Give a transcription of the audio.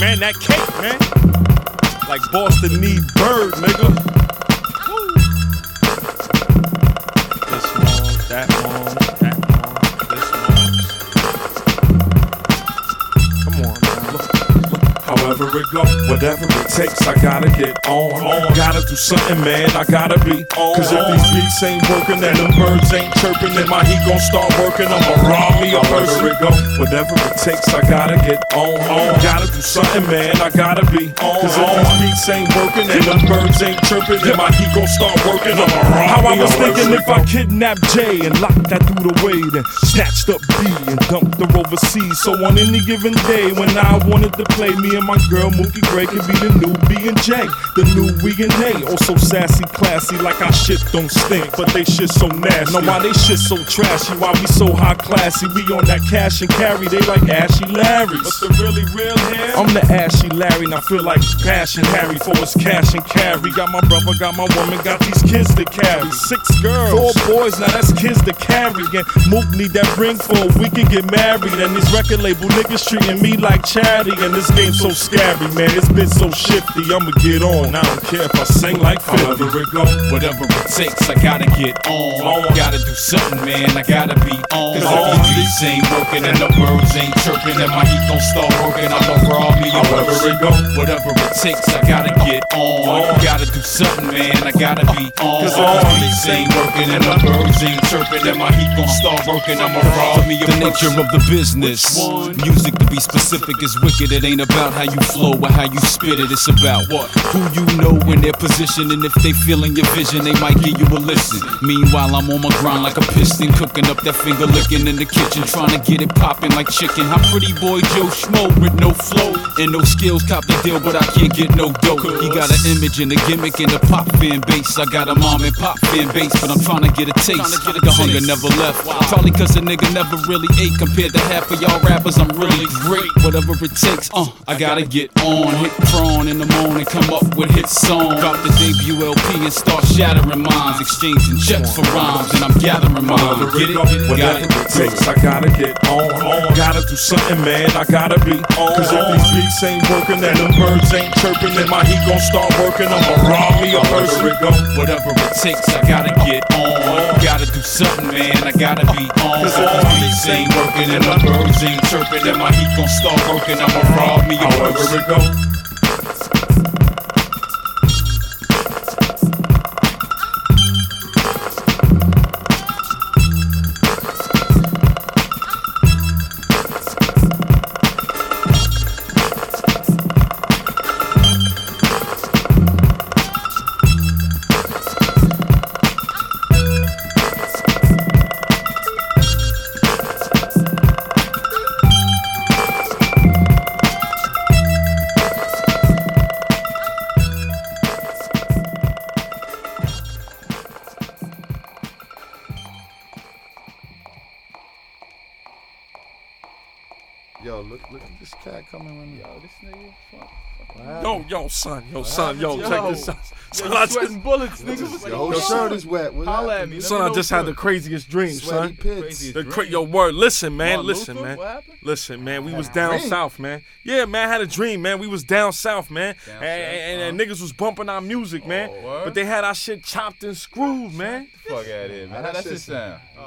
man, that cake, man. Like Boston need Bird, nigga. Woo. This long, that long, that long, this long. Come on, man. Look. However it go, whatever it takes, I gotta get on. Gotta do something, man, I gotta be on. Cause if these beats ain't working and them birds ain't chirping, then my heat gon' start working, I'ma rob me a person. However it go, whatever it takes, I gotta get on. Gotta do something, man, I gotta be on. Cause if these beats ain't working and them birds ain't chirping, then my heat gon' start working, I'ma rob me a person. How I was thinking if I kidnapped Jay and locked that dude away, then snatched up B and dumped her overseas. So on any given day when I wanted to play, me and my girl Mookie Gray could be the new B&J, the new we and they. Also sassy, classy, like our shit don't stink, but they shit so nasty. Know why they shit so trashy, why we so high classy? We on that cash and carry, they like Ashy Larry's. But the really real hair, I'm the Ashy Larry, and I feel like Passion Harry for his cash and carry. Got my brother, got my woman, got these kids to carry. 6 girls, 4 boys, now that's kids to carry. And Mook need that ring for a week and get married. And this record label niggas treating me like charity. And this game so scary, man, it's been so shifty. I'ma get on, I don't care if I sing like 50. However it go, whatever it takes, I gotta get on. Gotta do something, man, I gotta be on. Cause if these beats ain't working and the birds ain't chirping, and my heat gon' start working, I'ma rob me a However it go, whatever it takes, I gotta get on. Gotta do something, man, I gotta be on. Cause if these beats ain't working and the birds ain't chirping, and my heat gon' start working, I'ma rob me a The nature of the business. Music, to be specific, is wicked. It ain't about how you flow or how you spit it. It's about who you know in their position, and if they feeling your vision, they might give you a listen. Meanwhile, I'm on my grind like a piston, cooking up that finger licking in the kitchen, trying to get it popping like chicken. How pretty boy Joe Schmo with no flow and no skills, cop the deal, but I can't get no dough. He got an image and a gimmick and a pop fan base. I got a mom and pop fan base, but I'm trying to get a taste. The hunger never left, probably cause a nigga never really ate. Compared to half of y'all rappers, I'm really great. Whatever it takes, I gotta get on. Hit prawn in the morning, come up with hit songs. Drop the debut LP and start shattering minds, exchanging checks for rhymes, and I'm gathering mine. Get it? Whatever it takes, I gotta get on. Gotta do something, man, I gotta be on. Cause if these beats ain't working and them birds ain't chirping, then my heat gon' start working, I'ma rob me a person. Whatever it takes, I gotta get on. Gotta do something, man, I gotta be on. Cause if these beats ain't working and the birds ain't chirping, then my heat gon' start working, I'ma rob me a person. However it go. Yo, look at this cat coming with me. Yo, this nigga, Yo, son, check this out. Son, I just, sweating bullets, nigga. Your whole shirt is wet. What Holla at happened? me. son, I just had the craziest dream, Sweaty son. pits. Yo, word, listen, man, Martin listen, Luther? man. What happened? Listen, man, we was down south, man. Yeah, man, I had a dream, man. We was down south, man. And niggas was bumping our music, man. word? But they had our shit chopped and screwed, man. Fuck out of here, man. How that shit sound?